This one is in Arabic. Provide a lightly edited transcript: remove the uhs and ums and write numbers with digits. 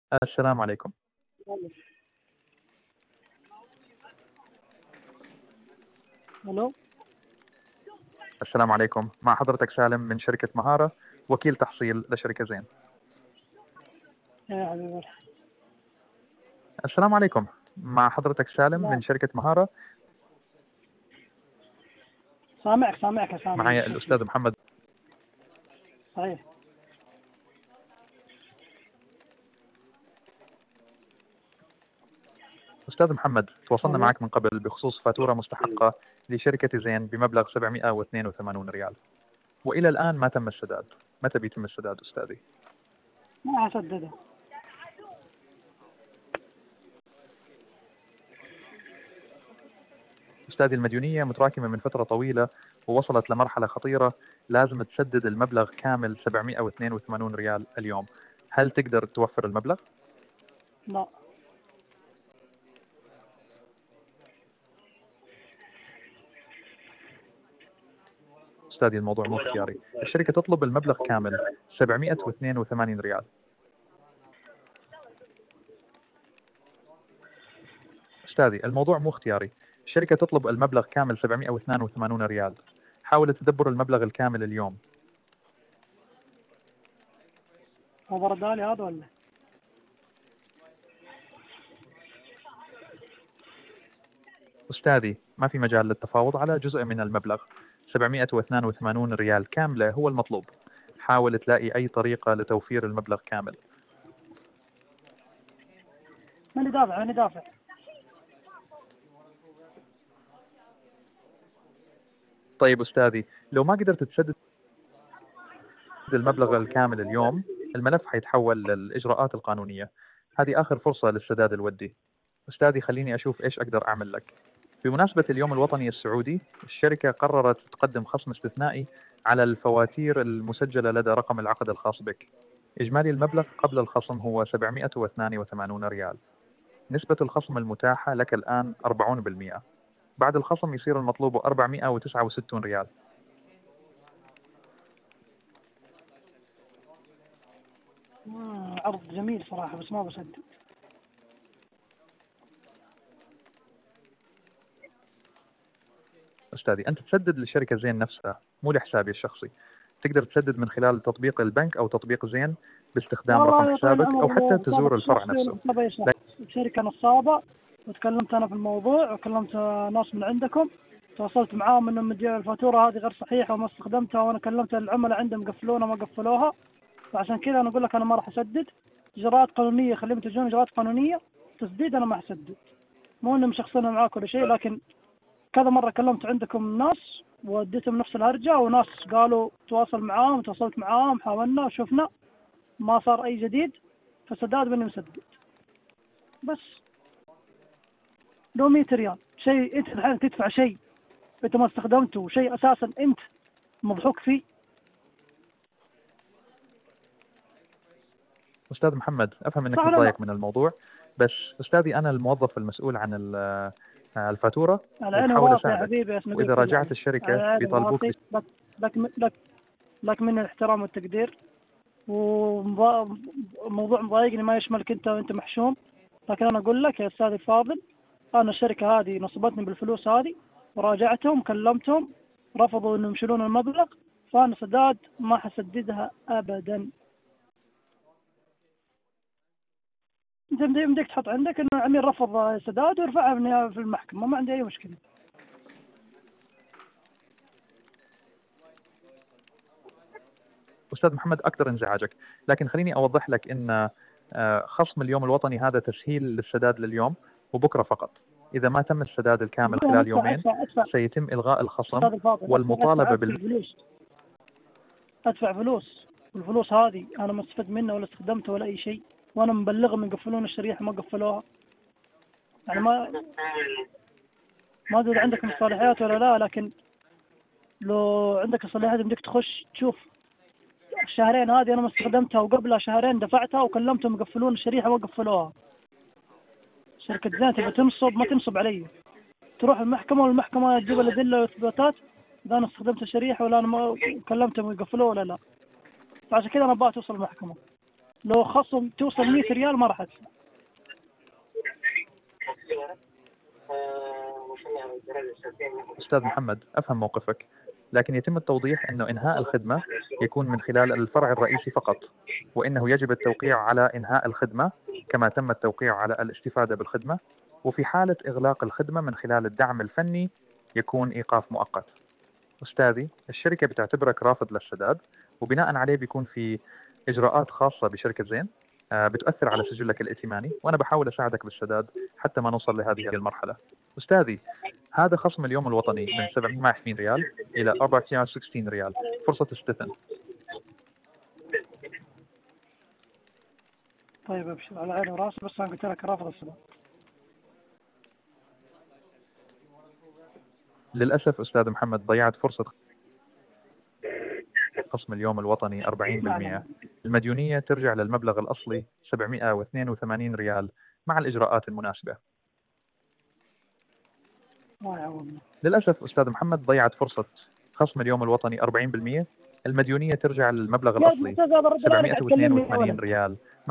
السلام عليكم. الو. السلام عليكم، مع حضرتك سالم من شركة مهارة، وكيل تحصيل لشركة زين. يا حبيبي. السلام عليكم، مع حضرتك سالم لا، من شركة مهارة. سامعك يا سامي. معي الأستاذ محمد. صحيح. أستاذ محمد، تواصلنا الو. معك من قبل بخصوص فاتورة مستحقة لشركة زين بمبلغ 782 ريال، وإلى الآن ما تم السداد. متى بيتم السداد أستاذي؟ ما هسدده. أستاذي، المديونية متراكمة من فترة طويلة ووصلت لمرحلة خطيرة، لازم تسدد المبلغ كامل 782 ريال اليوم. هل تقدر توفر المبلغ؟ لا. أستاذي، الموضوع مو اختياري، الشركة تطلب المبلغ كامل 782 ريال. أستاذي، الموضوع مو اختياري، الشركة تطلب المبلغ كامل 782 ريال. حاول تدبر المبلغ الكامل اليوم. هو بردالي هذا ولا؟ أستاذي، ما في مجال للتفاوض على جزء من المبلغ. 782 ريال كاملة هو المطلوب. حاول تلاقي أي طريقة لتوفير المبلغ كامل. ماني دافع. طيب أستاذي، لو ما قدرت تسدد المبلغ الكامل اليوم، الملف حيتحول للإجراءات القانونية. هذه آخر فرصة للسداد الودي. أستاذي، خليني أشوف إيش أقدر أعمل لك. بمناسبة اليوم الوطني السعودي، الشركة قررت تقدم خصم استثنائي على الفواتير المسجلة لدى رقم العقد الخاص بك. إجمالي المبلغ قبل الخصم هو 782 ريال. نسبة الخصم المتاحة لك الآن 40%. بعد الخصم يصير المطلوب 469 ريال. عرض جميل صراحة، بس ما بسدد. أستاذي، أنت تسدد لشركة زين نفسها، مو لحسابي الشخصي. تقدر تسدد من خلال تطبيق البنك أو تطبيق زين لا باستخدام رقم والله يا طويل حسابك، أو حتى العمر، حسابك تزور الفرع الشخصي ولا نفسه. حساب أي شخص؟ الشركة نصابة، وتكلمت أنا في الموضوع، وكلمت ناس من عندكم، تواصلت معاهم إنهم الفاتورة هذه غير صحيحة وما استخدمتها، وأنا كلمت العملاء عندهم قفلونا ما قفلوها. فعشان كذا أنا أقول لك أنا ما راح أسدد. إجراءات قانونية، خليهم يتجهون إجراءات قانونية. تسديد أنا ما أسدد. مو إنهم شخصنا معاك ولا شيء، لكن كذا مرة كلمت عندكم ناس وديتهم نفس الهرجة، وناس قالوا تواصل معاهم، تواصلت معاهم، حاولنا وشفنا ما صار أي جديد. فسداد مني مسدد. بس لو 100 ريال شيء، أنت الحين تدفع شيء أنت ما استخدمته، شيء أساسا أنت مضحوك فيه. أستاذ محمد، أفهم صح أنك ولا لا؟ متضايق من الموضوع، بس أستاذي أنا الموظف المسؤول عن الفاتورة، على عيني وبحاول وراسي يا أساعدك. حبيبي، بس نقول وإذا كل راجعت على الشركة عيني بيطالبوك وراسي. لك من الاحترام والتقدير. وموضوع مضايقني ما يشملك أنت محشوم. لكن أنا أقول لك يا أستاذي الفاضل، أنا الشركة هذه نصبتني بالفلوس هذه، وراجعتهم كلمتهم، رفضوا إنهم يشيلون المبلغ. فأنا سداد ما حسددها أبدا. أنت بدك تحط عندك إن العميل رفض سداد ويرفعها في المحكمة، ما عندي أي مشكلة. أستاذ محمد، أقدر انزعاجك، لكن خليني أوضح لك أن خصم اليوم الوطني هذا تسهيل للسداد لليوم وبكرة فقط. إذا ما تم السداد الكامل المهم خلال ادفع يومين، ادفع ادفع. سيتم إلغاء الخصم أستاذ الفاضل، والمطالبة ادفع فلوس. ادفع فلوس. والفلوس هذه انا ما استفدت منها ولا استخدمتها ولا اي شيء، وانا مبلغهم يقفلون الشريحه ما قفلوها. يعني ما ادري عندكم صلاحيات ولا لا، لكن لو عندك الصلاحيات بدك تخش تشوف الشهرين هذه انا ما استخدمتها، وقبلها شهرين دفعتها وكلمتهم يقفلون الشريحه ما قفلوها. شركه زين تبي تنصب ما تنصب علي. تروح المحكمه والمحكمه تجيب الادله والاثباتات اذا انا استخدمت الشريحه ولا انا ما كلمتهم يقفلوه ولا لا. فعشان كذا انا بغيت اوصل المحكمه. لو خصم توصل 100 ريال ما راح أدفع. أستاذ محمد، أفهم موقفك، لكن يتم التوضيح أنه إنهاء الخدمة يكون من خلال الفرع الرئيسي فقط، وإنه يجب التوقيع على إنهاء الخدمة كما تم التوقيع على الاستفادة بالخدمة، وفي حالة إغلاق الخدمة من خلال الدعم الفني يكون إيقاف مؤقت. أستاذي، الشركة بتعتبرك رافض للسداد، وبناء عليه بيكون في إجراءات خاصة بشركة زين بتؤثر على سجلك الائتماني، وأنا بحاول أساعدك بالسداد حتى ما نوصل لهذه المرحلة. أستاذي، هذا خصم اليوم الوطني من 720 ريال إلى 416 ريال، فرصة استثناء. طيب أبشر على عيني وراسي، بس أنا قلت لك رافض السداد. للأسف أستاذ محمد ضيعت فرصة خصم اليوم الوطني 40%. نعم. المديونية ترجع للمبلغ الأصلي 782 ريال مع الإجراءات المناسبة. الله يعوضنا. للأسف أستاذ محمد ضيعت فرصة خصم اليوم الوطني 40%. المديونية ترجع للمبلغ يا الأصلي معتز، هذا الرد عليك، تكلمني 782 أولا. ريال